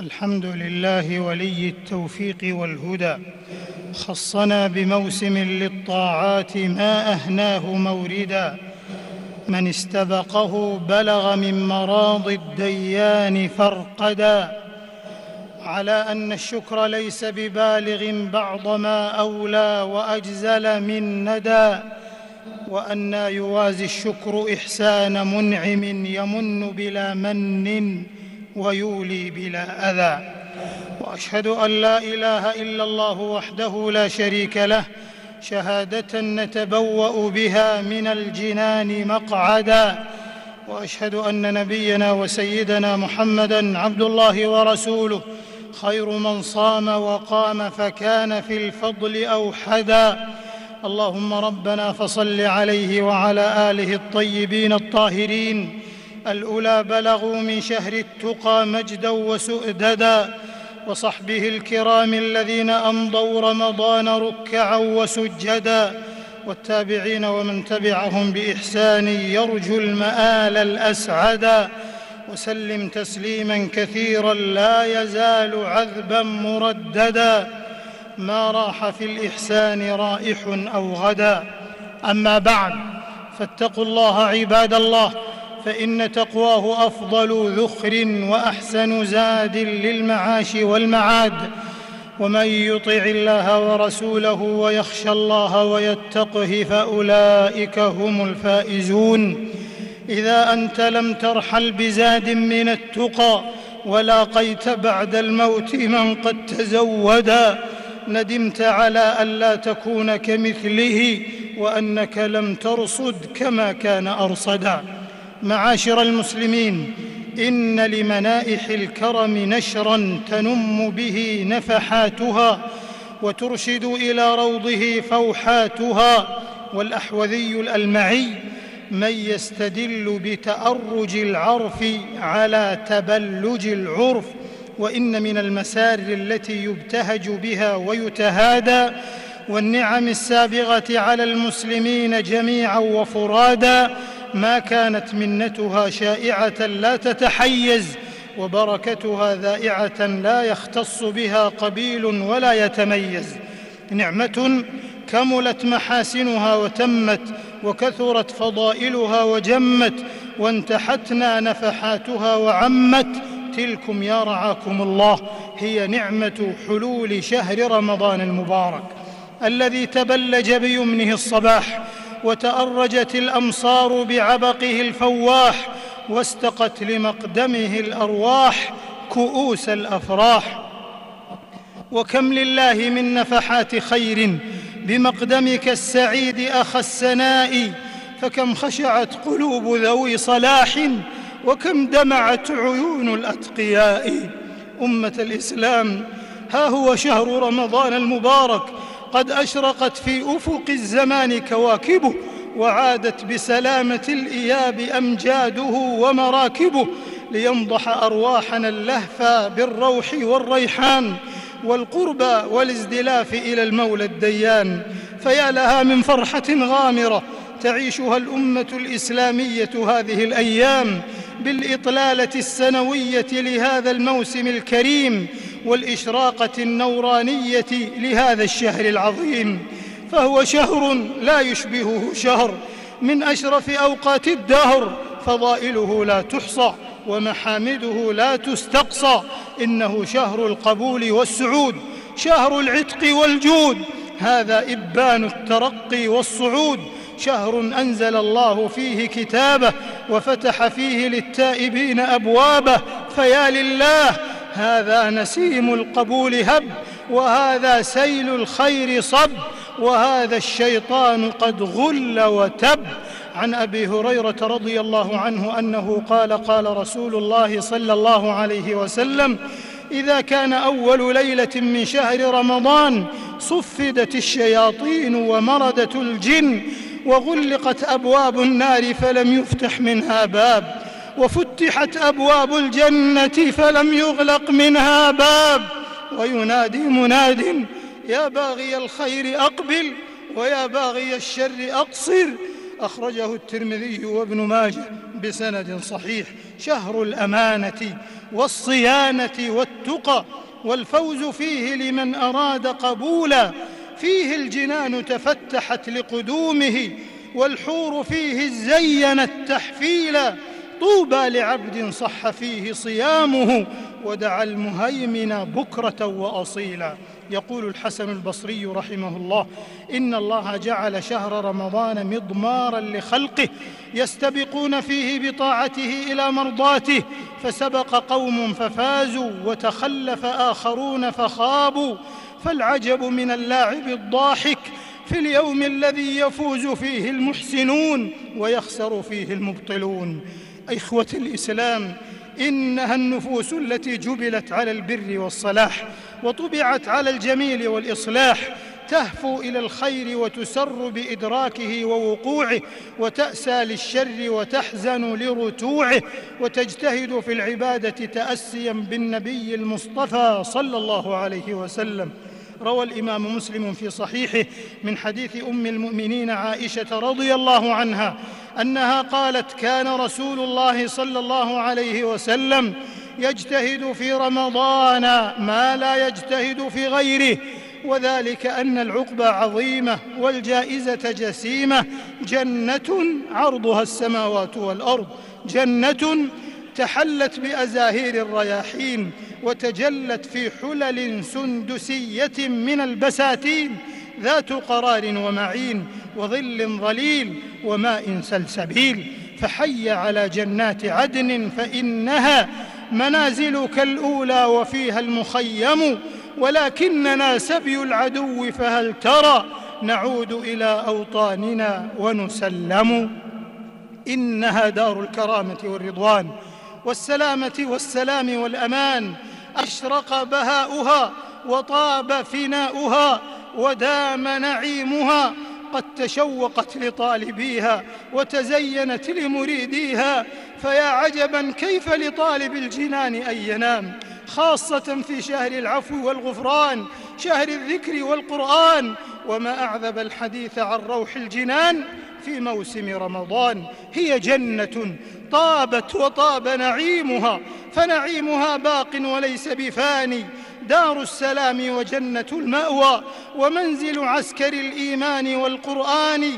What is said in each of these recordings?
الحمد لله ولي التوفيق والهدى، خصنا بموسم للطاعات ما أهناه موردا. من استبقه بلغ من مراض الديان فارقدا. على أن الشكر ليس ببالغ بعض ما أولى وأجزل من ندى، وأن يوازي الشكر إحسان منعم يمن بلا من ويولي بلا أذى. وأشهد أن لا إله إلا الله وحده لا شريك له، شهادة نتبوأ بها من الجنان مقعدا. وأشهد أن نبينا وسيدنا محمدًا عبد الله ورسوله، خير من صام وقام فكان في الفضل أوحدا. اللهم ربنا فصل عليه وعلى آله الطيبين الطاهرين، الأولى بلغوا من شهر التقى مجدا وسؤددا، وصحبه الكرام الذين أمضوا رمضان ركعا وسجدا، والتابعين ومن تبعهم بإحسان يرجو المآل الأسعدا. وسلم تسليما كثيرا لا يزال عذبا مرددا، ما راح في الإحسان رائح أو غدا. أما بعد، فاتقوا الله عباد الله، فإن تقواه أفضل ذخر وأحسن زاد للمعاش والمعاد. ومن يطع الله ورسوله ويخشى الله ويتقه فأولئك هم الفائزون. إذا أنت لم ترحل بزاد من التقى ولاقيت بعد الموت من قد تزودا، ندمت على ألا تكون كمثله وأنك لم ترصد كما كان أرصدا. معاشر المسلمين، إن لمنائح الكرم نشرا تنم به نفحاتها وترشد إلى روضه فوحاتها. والأحوذي الألمعي: من يستدل بتأرج العرف على تبلج العرف، وإن من المسار التي يبتهج بها ويتهادى والنعم السابغة على المسلمين جميعا وفرادا ما كانت منتها شائعة لا تتحيز، وبركتها ذائعة لا يختص بها قبيل ولا يتميز. نعمة كملت محاسنها وتمت، وكثرت فضائلها وجمت، وانتحتنا نفحاتها وعمت. تلكم يا رعاكم الله هي نعمة حلول شهر رمضان المبارك، الذي تبلج بيمنه الصباح، وتأرجت الأمصار بعبقه الفواح، واستقت لمقدمه الأرواح كؤوس الأفراح. وكم لله من نفحات خير بمقدمك السعيد أخ السناء، فكم خشعت قلوب ذوي صلاح، وكم دمعت عيون الأتقياء. أمة الإسلام، ها هو شهر رمضان المبارك قد أشرقت في أفق الزمان كواكبه، وعادت بسلامة الإياب أمجاده ومراكبه، لينضح أرواحنا اللهفى بالروح والريحان والقربى والازدلاف إلى المولى الديان. فيا لها من فرحة غامرة تعيشها الأمة الإسلامية هذه الأيام، بالإطلالة السنوية لهذا الموسم الكريم، والإشراقة النورانية لهذا الشهر العظيم. فهو شهر لا يشبهه شهر، من أشرف أوقات الدهر، فضائله لا تحصى ومحامده لا تستقصى. إنه شهر القبول والسعود، شهر العتق والجود، هذا إبان الترقي والصعود. شهر أنزل الله فيه كتابه، وفتح فيه للتائبين أبوابه. فيا لله، هذا نسيم القبول هب، وهذا سيل الخير صب، وهذا الشيطان قد غل وتب. عن أبي هريرة رضي الله عنه أنه قال: قال رسول الله صلى الله عليه وسلم: إذا كان أول ليلة من شهر رمضان صفدت الشياطين ومردت الجن، وغلقت أبواب النار فلم يفتح منها باب، وفتحت أبواب الجنة فلم يغلق منها باب، وينادي مناد: يا باغي الخير أقبل، ويا باغي الشر أقصر. أخرجه الترمذي وابن ماجه بسند صحيح. شهر الأمانة والصيانة والتقى، والفوز فيه لمن أراد قبولا. فيه الجنان تفتحت لقدومه، والحور فيه زينت تحفيلا. طوبى لعبد صح فيه صيامه، ودعا المهيمن بكرة وأصيلا. يقول الحسن البصري رحمه الله: إن الله جعل شهر رمضان مضمارا لخلقه يستبقون فيه بطاعته إلى مرضاته، فسبق قوم ففازوا، وتخلف آخرون فخابوا. فالعجب من اللاعب الضاحك في اليوم الذي يفوز فيه المحسنون ويخسر فيه المبطلون. إخوة الإسلام، إنها النفوس التي جبلت على البر والصلاح، وطبعت على الجميل والإصلاح، تهفو إلى الخير وتسر بإدراكه ووقوعه، وتأسى للشر وتحزن لرتوعه، وتجتهد في العبادة تأسيا بالنبي المصطفى صلى الله عليه وسلم. روى الإمام مسلم في صحيحه من حديث أم المؤمنين عائشة رضي الله عنها أنها قالت: كان رسول الله صلى الله عليه وسلم يجتهد في رمضان ما لا يجتهد في غيره، وذلك أن العقبى عظيمة والجائزة جسيمة. جنة عرضها السماوات والأرض، جنة تحلت بأزاهير الرياحين، وتجلت في حلل سندسية من البساتين، ذات قرار ومعين، وظل ظليل، وماء سلسبيل. فحي على جنات عدن فإنها منازلك الأولى وفيها المخيم، ولكننا سبي العدو فهل ترى نعود إلى أوطاننا ونسلم. إنها دار الكرامة والرضوان والسلامة والسلام والأمان، أشرق بهاؤها وطاب فناؤها ودام نعيمها، قد تشوقت لطالبيها وتزينت لمريديها. فيا عجبا كيف لطالب الجنان أن ينام، خاصة في شهر العفو والغفران، شهر الذكر والقرآن. وما أعذب الحديث عن روح الجنان في موسم رمضان. هي جنة طابت وطاب نعيمها، فنعيمها باق وليس بفاني، دار السلام وجنة المأوى، ومنزل عسكر الإيمان والقرآن.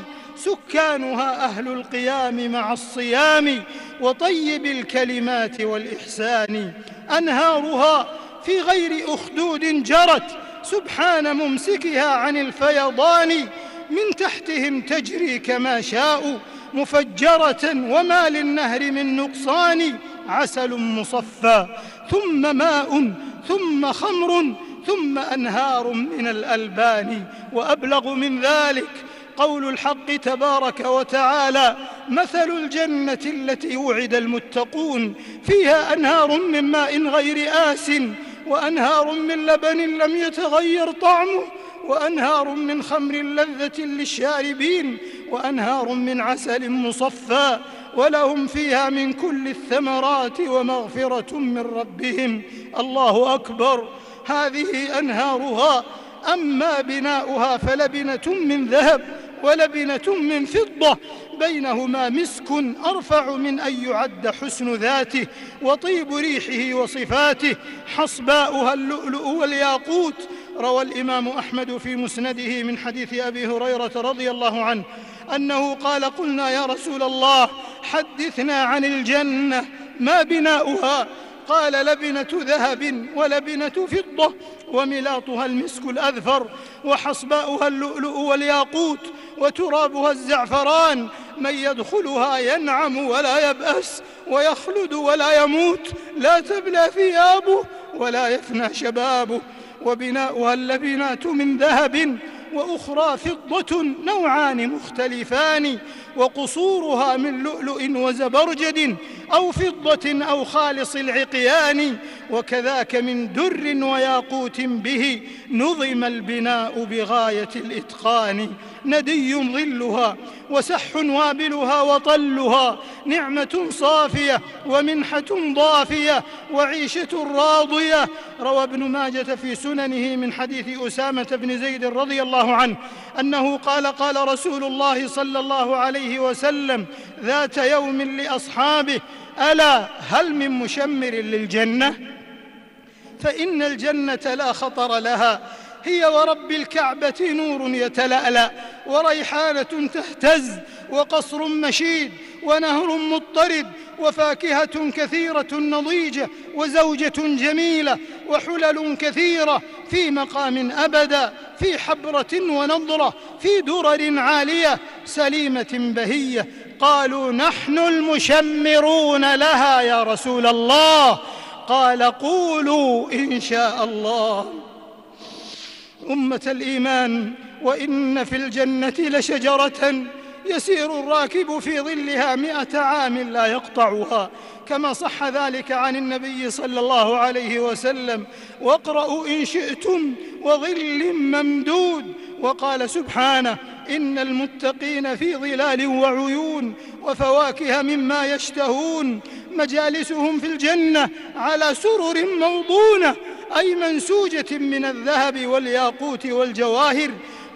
سكانها أهل القيام مع الصيام، وطيب الكلمات والإحسان. أنهارها في غير أخدود جرت، سبحان ممسكها عن الفيضان. من تحتهم تجري كما شاءوا مفجرة، وما للنهر من نقصان. عسل مصفى، ثم ماء، ثم خمر، ثم أنهار من الألبان. وأبلغ من ذلك قول الحق تبارك وتعالى: مثل الجنة التي وعد المتقون فيها أنهار من ماء غير آسٍ، وأنهار من لبن لم يتغير طعمه، وأنهار من خمر لذة للشاربين، وأنهار من عسل مصفى، ولهم فيها من كل الثمرات ومغفرة من ربهم. الله أكبر. هذه أنهارها. أما بناؤها فلبنة من ذهب ولبنة من فضة، بينهما مسك أرفع من أن يعد حسن ذاته وطيب ريحه وصفاته. حصباؤها اللؤلؤ والياقوت. روى الإمام أحمد في مسنده من حديث أبي هريرة رضي الله عنه أنه قال: قلنا يا رسول الله حدثنا عن الجنة، ما بناؤها؟ قال: لبنة ذهب ولبنة فضة، وملاطها المسك الأذفر، وحصباؤها اللؤلؤ والياقوت، وترابها الزعفران. من يدخلها ينعم ولا يبأس، ويخلد ولا يموت، لا تبلى ثيابه ولا يفنى شبابه. وبناؤها اللبنات من ذهب وأخرى فضة، نوعان مختلفان. وقصورها من لؤلؤ وزبرجد أو فضة أو خالص العقيان، وكذاك من در وياقوت به نظم البناء بغاية الإتقان. ندي ظلها وسح وابلها وطلها، نعمة صافية ومنحة ضافية وعيشة راضية. روى ابن ماجة في سننه من حديث أسامة بن زيد رضي الله عنه أنه قال: قال رسول الله صلى الله عليه وسلم ذات يوم لأصحابه: ألا هل من مشمر للجنة؟ فإن الجنة لا خطر لها، هي ورب الكعبة نور يتلألأ، وريحانة تهتز، وقصر مشيد، ونهر مضطرد، وفاكهة كثيرة نضيجة، وزوجة جميلة، وحلل كثيرة، في مقام أبدا، في حبرة ونضرة، في درر عالية، سليمة بهية. قالوا: نحن المشمرون لها يا رسول الله. قال: قولوا إن شاء الله. أمة الإيمان، وإن في الجنة لشجرة يسير الراكب في ظلها 100 عام لا يقطعها، كما صح ذلك عن النبي صلى الله عليه وسلم: واقرأوا إن شئتم وظل ممدود. وقال سبحانه: إن المتقين في ظلال وعيون، وفواكه مما يشتهون، مجالسهم في الجنة على سرر موضونة، أي منسوجة من الذهب والياقوت والجواهر،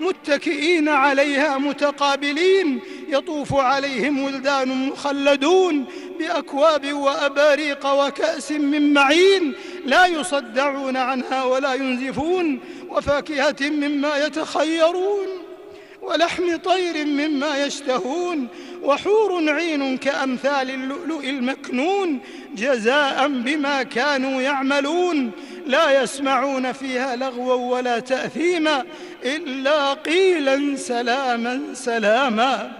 متكئين عليها متقابلين، يطوف عليهم ولدان مخلدون بأكواب وأباريق وكأس من معين، لا يصدعون عنها ولا ينزفون، وفاكهة مما يتخيرون، ولحم طير مما يشتهون، وحور عين كأمثال اللؤلؤ المكنون، جزاء بما كانوا يعملون، لا يسمعون فيها لغوا ولا تأثيما، إلا قيلا سلاما سلاما.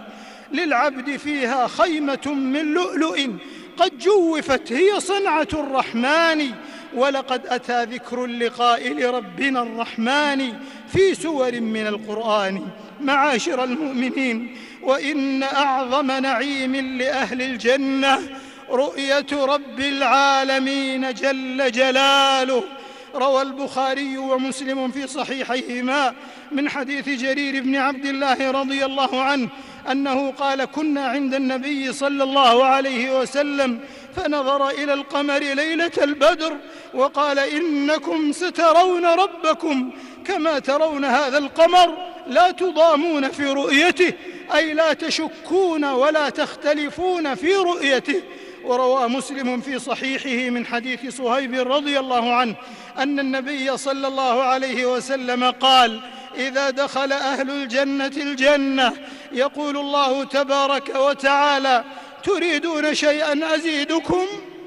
للعبد فيها خيمة من لؤلؤ قد جوفت، هي صنعة الرحمن، ولقد أتى ذكر اللقاء لربنا الرحمن في سور من القرآن. معاشر المؤمنين، وإن أعظم نعيم لأهل الجنة رؤية رب العالمين جل جلاله. روى البخاري ومسلم في صحيحيهما من حديث جرير بن عبد الله رضي الله عنه أنه قال: كنا عند النبي صلى الله عليه وسلم فنظر إلى القمر ليلة البدر وقال: إنكم سترون ربكم كما ترون هذا القمر، لا تضامون في رؤيته، أي لا تشكون ولا تختلفون في رؤيته. وروى مسلم في صحيحه من حديث صهيب رضي الله عنه أن النبي صلى الله عليه وسلم قال: إذا دخل أهل الجنة الجنة يقول الله تبارك وتعالى: تريدون شيئا أزيدكم؟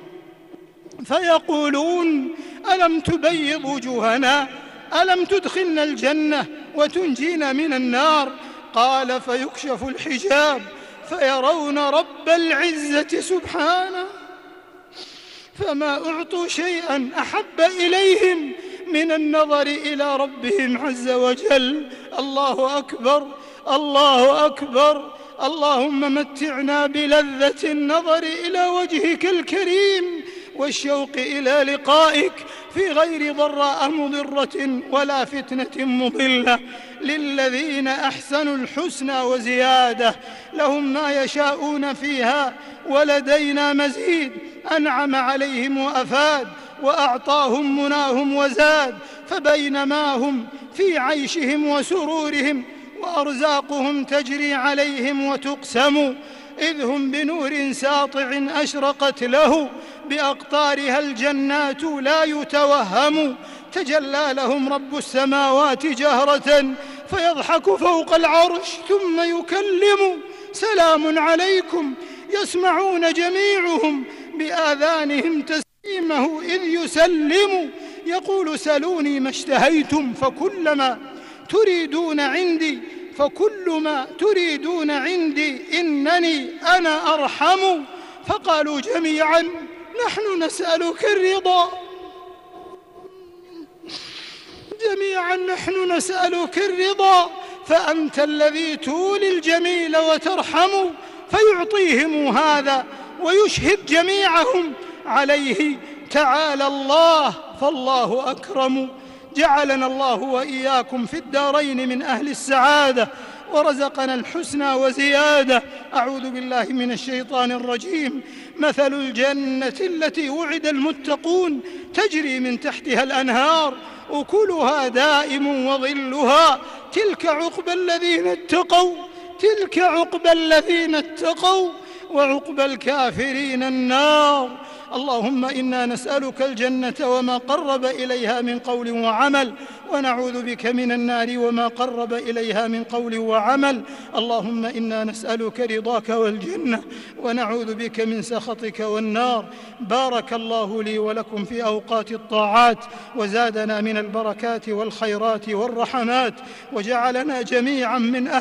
فيقولون: ألم تبيض وجوهنا؟ ألم تدخلنا الجنة وتنجينا من النار؟ قال: فيكشف الحجاب فيرون رب العزة سبحانه، فما أعطوا شيئا أحب إليهم من النظر إلى ربهم عز وجل. الله أكبر، الله أكبر. اللهم متعنا بلذة النظر إلى وجهك الكريم والشوق إلى لقائك في غير ضراء مضرة ولا فتنة مضلة. للذين أحسنوا الحسنى وزيادة، لهم ما يشاءون فيها ولدينا مزيد. أنعم عليهم وأفاد، وأعطاهم مناهم وزاد، فبينما هم في عيشهم وسرورهم وأرزاقهم تجري عليهم وتقسم، إذ هم بنور ساطع أشرقت له بأقطارها الجنات لا يتوهم. تجلى لهم رب السماوات جهرة فيضحك فوق العرش ثم يكلم: سلام عليكم. يسمعون جميعهم بآذانهم تسليمه إذ يسلم، يقول: سلوني ما اشتهيتم فكل ما تريدون عندي إنني أنا أرحم. فقالوا جميعا: نحن نسألك الرضا، فأنت الذي تولي الجميل وترحم. فيعطيهم هذا ويشهد جميعهم عليه. تعالى الله فالله أكرم. جعلنا الله وإياكم في الدارين من أهل السعادة، ورزقنا الحسنى وزيادة. أعوذ بالله من الشيطان الرجيم. مثل الجنة التي وعد المتقون تجري من تحتها الأنهار أكلها دائم وظلها تلك عقبى الذين اتقوا وعقبى الكافرين النار. اللهم إنا نسألك الجنة وما قرب إليها من قول وعمل، ونعوذ بك من النار وما قرب إليها من قول وعمل. اللهم إنا نسألك رضاك والجنة، ونعوذ بك من سخطك والنار. بارك الله لي ولكم في أوقات الطاعات، وزادنا من البركات والخيرات والرحمات، وجعلنا جميعا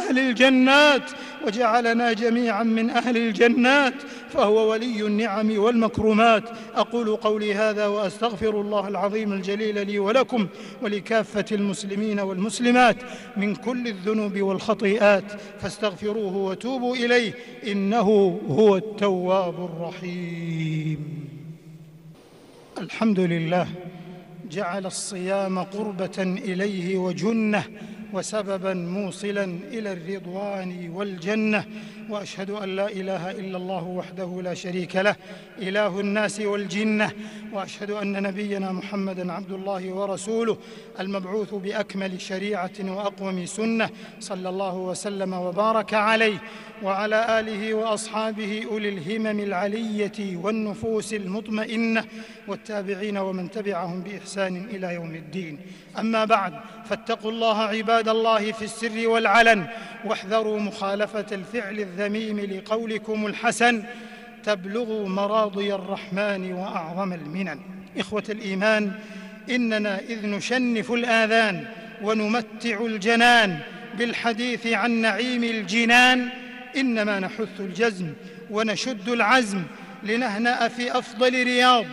من أهل الجنات، فهو ولي النعم والمكرمات. أقول قولي هذا وأستغفر الله العظيم الجليل لي ولكم ولكافة المسلمين والمسلمات من كل الذنوب والخطيئات، فاستغفروه وتوبوا إليه إنه هو التواب الرحيم. الحمد لله جعل الصيام قربة إليه وجنة وسببا موصلا إلى الرضوان والجنة، وأشهد أن لا إله إلا الله وحده لا شريك له إله الناس والجنة، وأشهد أن نبينا محمدًا عبد الله ورسوله المبعوث بأكمل شريعة وأقوم سنة، صلى الله وسلم وبارك عليه وعلى آله وأصحابه أولي الهمم العلية والنفوس المطمئنة والتابعين ومن تبعهم بإحسان إلى يوم الدين. أما بعد، فاتقوا الله عباد الله في السر والعلن، واحذروا مخالفة الفعل الذميم لقولكم الحسن، تبلغوا مراضي الرحمن وأعظم المنن. إخوة الإيمان، إننا إذ نشنف الآذان ونمتع الجنان بالحديث عن نعيم الجنان، إنما نحث الجزم ونشد العزم لنهنأ في أفضل رياض،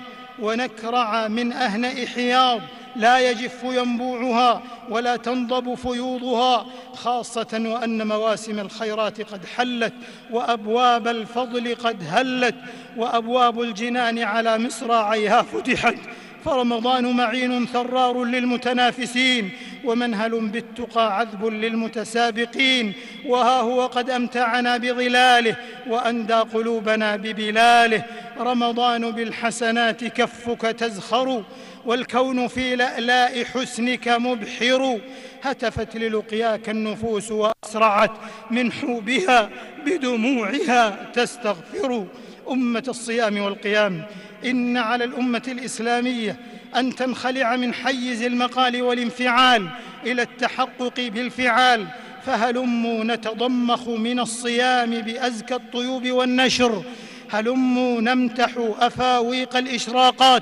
ونكرع من أهنأ حياض لا يجف ينبوعها ولا تنضب فيوضها، خاصة وأن مواسم الخيرات قد حلت، وأبواب الفضل قد هلت، وأبواب الجنان على مصراعيها فتحت. فرمضان معين ثرار للمتنافسين، ومنهل بالتقى عذب للمتسابقين، وها هو قد أمتعنا بظلاله وأندى قلوبنا ببلاله. رمضان بالحسنات كفك تزخر، والكون في لألاء حسنك مبحر. هتفت للقياك النفوس وأسرعت من حوبها بدموعها تستغفر. أمة الصيام والقيام، إن على الأمة الإسلامية أن تنخلع من حيز المقال والانفعال إلى التحقق بالفعال، فهلموا نتضمخ من الصيام بأزكى الطيوب والنشر، هلموا نمتح أفاويق الإشراقات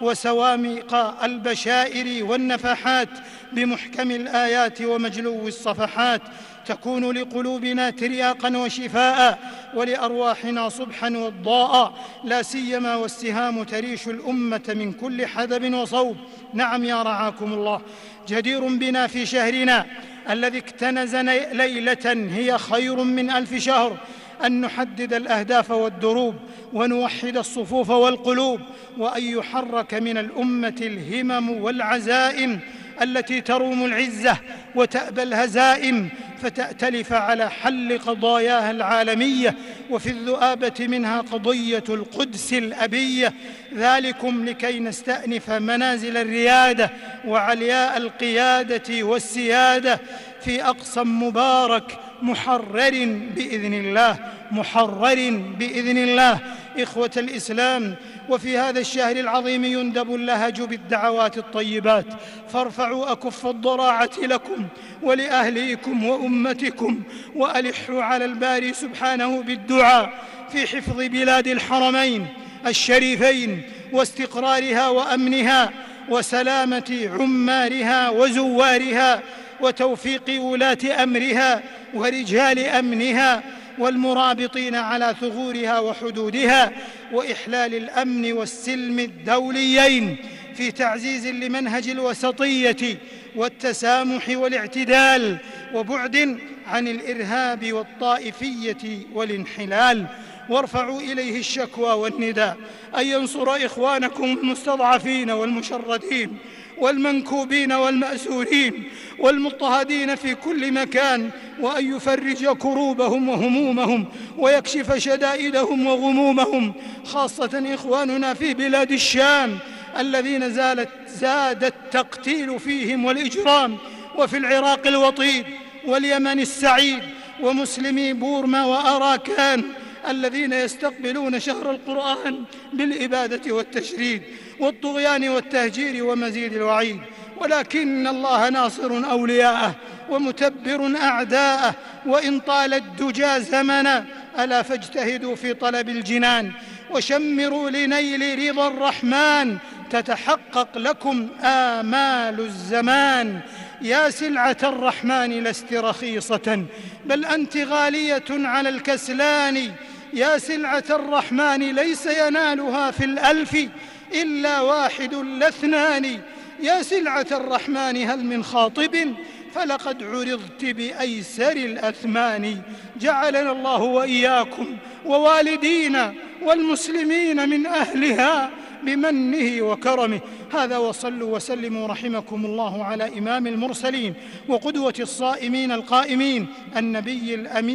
وسوامق البشائر والنفحات بمحكم الآيات ومجلو الصفحات، تكون لقلوبنا ترياقا وشفاء، ولأرواحنا صبحا وضاء، لا سيما والسهام تريش الأمة من كل حدب وصوب. نعم يا رعاكم الله، جدير بنا في شهرنا الذي اكتنز ليلة هي خير من 1000 شهر أن نحدد الأهداف والدروب، ونوحد الصفوف والقلوب، وأن يحرك من الأمة الهمم والعزائم التي تروم العزة وتأبى الهزائم، فتأتلف على حل قضاياها العالمية، وفي الذؤابة منها قضية القدس الأبية. ذلكم لكي نستأنف منازل الريادة وعلياء القيادة والسيادة في أقصى مبارك محرر بإذن الله. إخوة الإسلام، وفي هذا الشهر العظيم يندب اللهج بالدعوات الطيبات، فارفعوا أكف الضراعة لكم ولأهليكم وأمتكم، وألحوا على الباري سبحانه بالدعاء في حفظ بلاد الحرمين الشريفين واستقرارها وأمنها وسلامة عمارها وزوارها، وتوفيق ولاة أمرها ورجال أمنها والمرابطين على ثغورها وحدودها، وإحلال الأمن والسلم الدوليين في تعزيز لمنهج الوسطية والتسامح والاعتدال، وبعد عن الإرهاب والطائفية والانحلال. وارفعوا إليه الشكوى والنداء أن ينصر إخوانكم المستضعفين والمشردين والمنكوبين والمأسورين والمضطهدين في كل مكان، وأن يفرج كروبهم وهمومهم ويكشف شدائدهم وغمومهم، خاصة إخواننا في بلاد الشام الذين زاد التقتيل فيهم والإجرام، وفي العراق الوطيد واليمن السعيد ومسلمي بورما وأراكان الذين يستقبلون شهر القرآن بالإبادة والتشريد والطغيان والتهجير ومزيد الوعيد. ولكن الله ناصر أولياءه ومتبر أعداءه، وإن طال الدجى زمنا ألا فاجتهدوا في طلب الجنان وشمروا لنيل رضا الرحمن تتحقق لكم آمال الزمان. يا سلعة الرحمن لست رخيصة بل أنت غالية على الكسلان، يا سلعة الرحمن ليس ينالها في الألف إلا واحد لاثنان، يا سلعة الرحمن هل من خاطب فلقد عرضت بأيسر الأثمان. جعلنا الله وإياكم ووالدينا والمسلمين من أهلها بمنه وكرمه. هذا وصلوا وسلموا رحمكم الله على إمام المرسلين وقدوة الصائمين القائمين النبي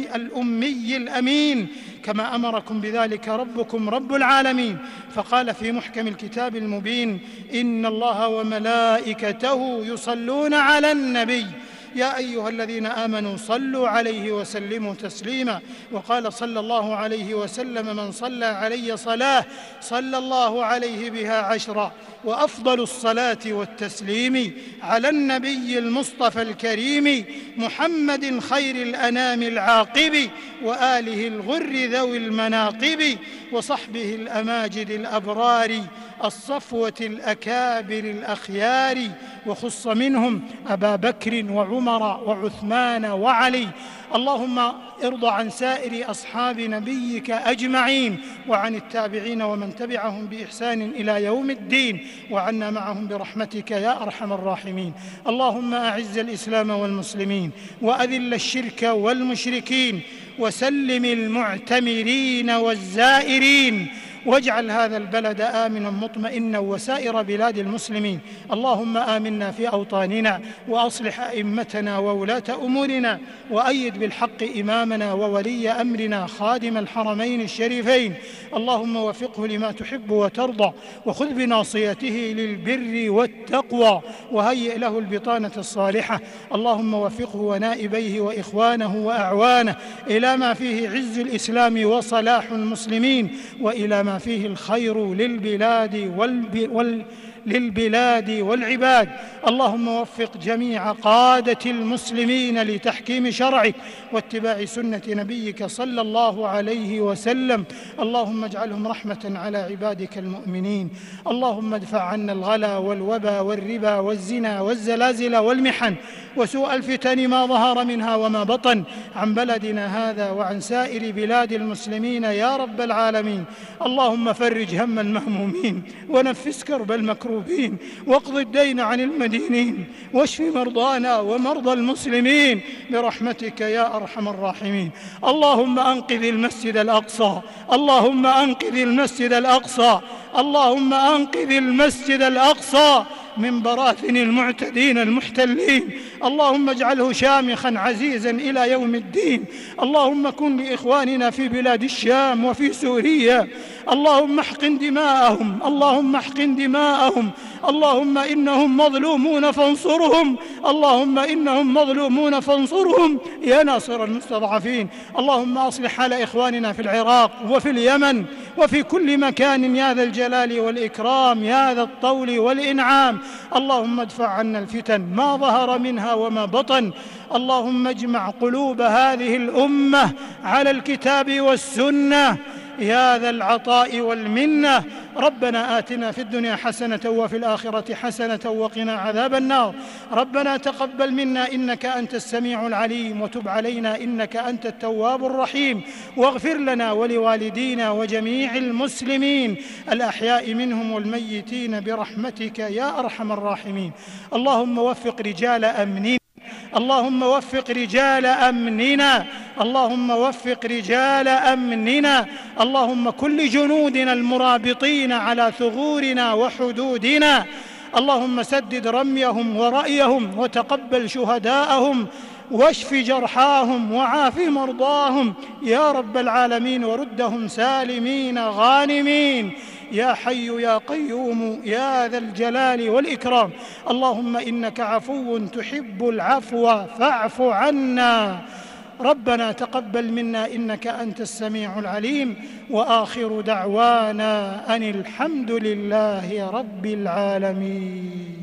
الأمي الأمين، كما أمركم بذلك ربكم رب العالمين، فقال في محكم الكتاب المبين: إن الله وملائكته يصلون على النبي يا أيها الذين آمنوا صلوا عليه وسلموا تسليما. وقال صلى الله عليه وسلم: من صلى علي صلاة صلى الله عليه بها عشرا. وأفضل الصلاة والتسليم على النبي المصطفى الكريم محمد خير الأنام العاقب وآله الغر ذوي المناقب وصحبه الأماجد الأبرار الصفوة الأكابر الأخيار، وخص منهم أبا بكر وعمر وعثمان وعلي. اللهم ارض عن سائر أصحاب نبيك أجمعين، وعن التابعين ومن تبعهم بإحسان إلى يوم الدين، وعنا معهم برحمتك يا أرحم الراحمين. اللهم أعز الإسلام والمسلمين وأذل الشرك والمشركين وسلم المعتمرين والزائرين، واجعل هذا البلد آمنا مطمئنا وسائر بلاد المسلمين. اللهم آمنا في أوطاننا وأصلح أئمتنا وولاة أمورنا، وأيد بالحق إمامنا وولي أمرنا خادم الحرمين الشريفين. اللهم وفقه لما تحب وترضى، وخذ بناصيته للبر والتقوى، وهيئ له البطانة الصالحة. اللهم وفقه ونائبيه وإخوانه وأعوانه إلى ما فيه عز الإسلام وصلاح المسلمين، وإلى ما فيه الخير للبلاد والعباد. اللهم وفق جميع قادة المسلمين لتحكيم شرعك واتباع سنة نبيك صلى الله عليه وسلم. اللهم اجعلهم رحمة على عبادك المؤمنين. اللهم ادفع عنا الغلا والوبا والربا والزنا والزلازل والمحن وسوء الفتن ما ظهر منها وما بطن عن بلدنا هذا وعن سائر بلاد المسلمين يا رب العالمين. اللهم فرج هم المهمومين ونفس كرب المكروبين واقض الدين عن المدينين واشف مرضانا ومرضى المسلمين برحمتك يا أرحم الراحمين. اللهم أنقذ المسجد الأقصى، اللهم أنقذ المسجد الأقصى، اللهم أنقذ المسجد الأقصى من براثن المعتدين المحتلين. اللهم اجعله شامخا عزيزا إلى يوم الدين. اللهم كن لإخواننا في بلاد الشام وفي سوريا، اللهم احقن دماءهم، اللهم احقن دماءهم. اللهم إنهم مظلومون فانصرهم، اللهم إنهم مظلومون فانصرهم يا ناصر المستضعفين. اللهم أصلح حال إخواننا في العراق وفي اليمن وفي كل مكان يا ذا الجلال والإكرام يا ذا الطول والإنعام. اللهم ادفع عنا الفتن ما ظهر منها وما بطن. اللهم اجمع قلوب هذه الأمة على الكتاب والسنة يا ذا العطاء والمنة. ربنا آتنا في الدنيا حسنة وفي الآخرة حسنة وقنا عذاب النار. ربنا تقبل منا إنك أنت السميع العليم، وتب علينا إنك أنت التواب الرحيم، واغفر لنا ولوالدينا وجميع المسلمين الأحياء منهم والميتين برحمتك يا أرحم الراحمين. اللهم وفق رجال أمننا، اللهم وفق رجال أمننا اللهم وفق رجال أمننا، اللهم كل جنودنا المرابطين على ثغورنا وحدودنا، اللهم سدد رميهم ورأيهم وتقبل شهداءهم واشف جرحاهم وعاف مرضاهم يا رب العالمين، وردهم سالمين غانمين يا حي يا قيوم يا ذا الجلال والإكرام. اللهم إنك عفو تحب العفو فاعف عنا. ربنا تقبل منا إنك أنت السميع العليم، وآخر دعوانا أن الحمد لله رب العالمين.